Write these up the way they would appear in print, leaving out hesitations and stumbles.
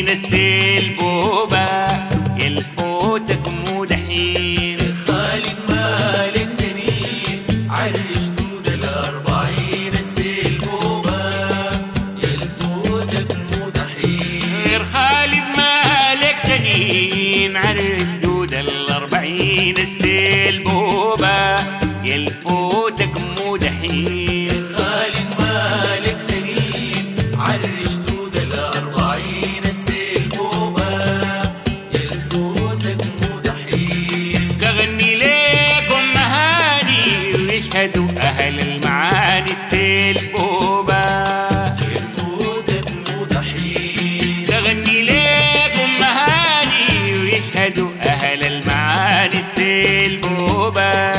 40 السلبوبة يلفوتك مو دحين. خالد مالك دنين عرش دود 40 السلبوبة يلفوتك مو دحين. خالد مالك دنين عرش دود 40 السلبوبة يلفوتك مو دحين. خالد مالك دنين عرش دود 40 السلبوبة يلفوتك مو دحين. تغني ليكم مهاني ويشهدوا أهل المعاني السلبوبة يلفوتك مو دحين. تغني ليكم مهاني ويشهدوا أهل المعاني السلبوبة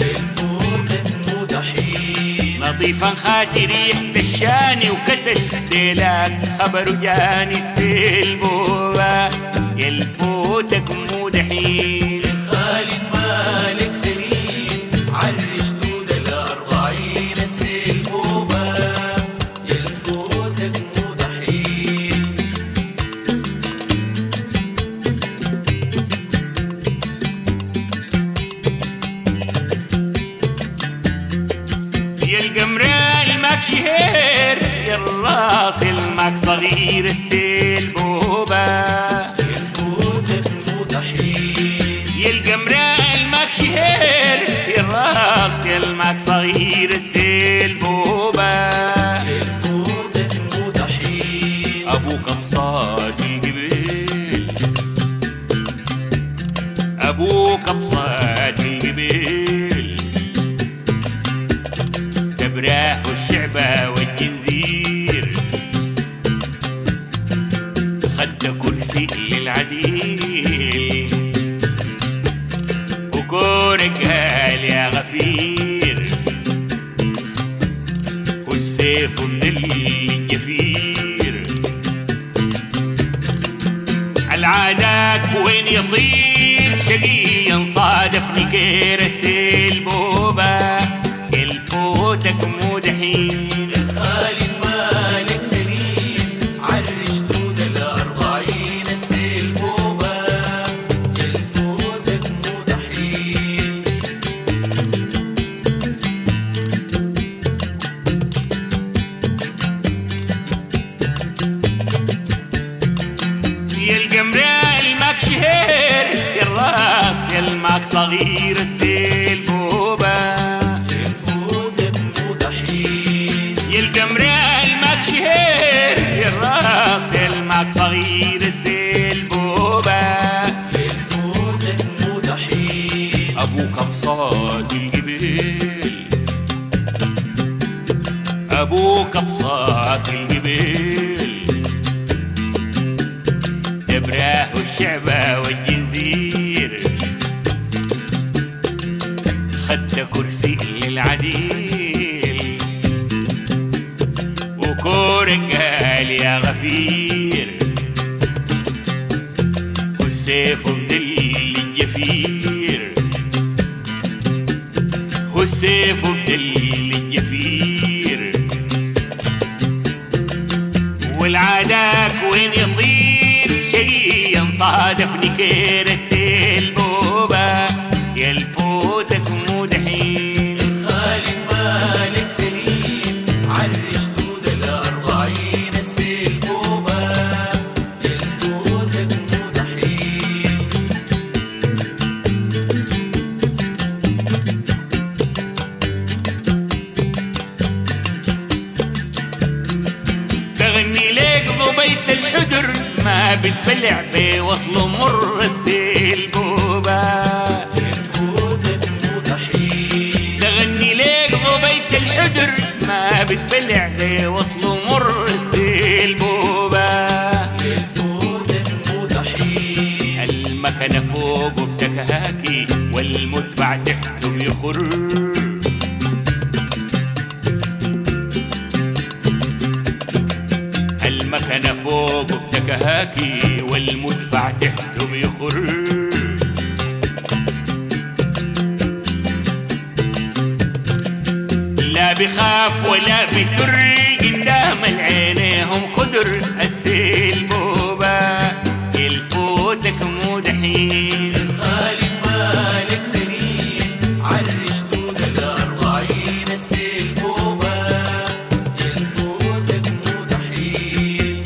نظيفا خاتي ريح دشاني وكتل ديلك خبر جاني السلبوبة يلفوتك مو دحين. خالد مالك دنين عرش دود 40 السلبوبة يلفوتك مو دحين. يا القمران ماك شهير يا الراس الماك صغير السلبوبة يلفوتك مو دحين. يا القمران ماك شهير يا الراس يا الماك صغير السلبوبة يلفوتك مو دحين. أبوك بصاد الجبال أبوك بصاد الجبال تبراه والشعبة والجنزير خد كرسي للعديل وكورك قال يا غفير والسيف من الجفير العادات وين يطير شقيا صادفني كير السلبوبة يلفوتك مو دحين. خالد مالك دنين عرش دود 40 السلبوبة يلفوتك مو دحين. يا القمران ماك شهير يا الراس يا الماك صغير السلبوبة يلفوتك مو دحين. يا القمران ماك شهير يا الراس يا الماك صغير السلبوبة يلفوتك مو دحين. أبوك بصاد الجبال أبوك بصاد الجبال تبراه والشعبة والجنزير خد كرسي للعديل وكورك قال يا غفير والسيف من الجفير والسيف من الجفير والعاداك وين يطير شقيا صادفني كير السلبوبة يلفوتك مو دحين. خالد مالك دنين عرش دود 40 السلبوبة يلفوتك مو دحين. تغني ليك ضبيت الحجر ما بتبلع بوصل مر السلبوبة يلفوتك مو دحين. تغني ليك ضبيت الحجر ما بتبلع بوصل مر السلبوبة يلفوتك مو دحين. المكنة فوق بتكهاكي والمدفع تحته بيخر المكنة فوق بتكهاكي والمدفع تحته بيخر. لا بخاف ولا بتر قدام العينيهم خدر السلبوبة مودحين. خالد مالك تنين عالرشدود الأربعين السلبوبة الفودك مودحين.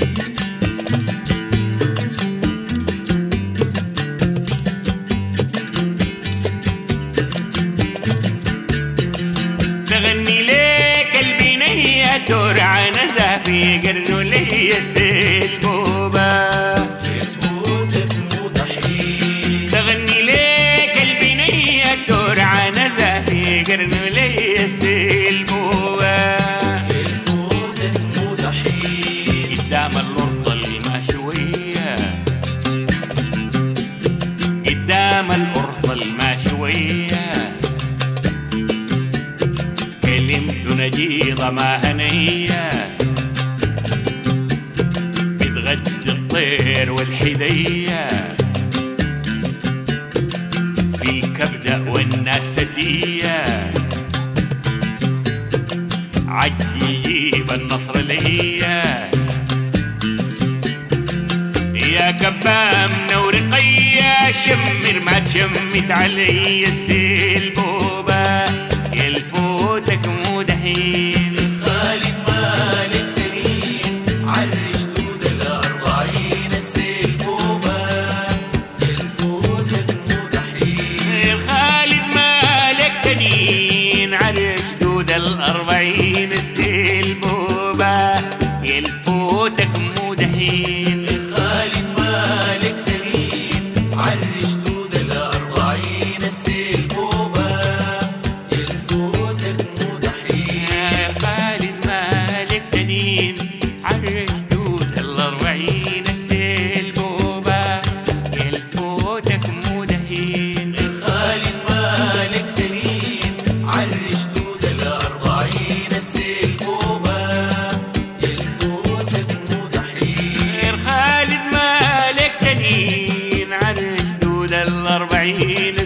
تغني ليك البنية ترعى نزا في قرن لي السلبوبة الفودك مودحين. تغني ليك البنية ترعى نزا في قرن لي السلبوبة الفودك مودحين. قدام الأرطة المشوية قدام الأرطة المشوية كلمت نجيضة ما هنية بتغدي الطير والحدية في الكبدة والناستية عجل جيب النصر ليا يا كبام ورقية شمر ما تشمت علي السلبوبة يلفوتك مودحين. خالد مالك تنين عالرشدود الأربعين السلبوبة الفودك مودحين. خالد مالك تنين عالرشدود الأربعين السلبوبة يلفوتك مودحين. خالد مالك تنين عالرشدود الأربعين السلبوبة الفودك مودحين. خالد مالك تنين عالرشدود الأربعين السلبوبة يلفوتك مودحين. خالد مالك تنين عالرشدود الأربعين السلبوبة الفودك مودحين. خالد مالك تنين عالرشدود الأربعين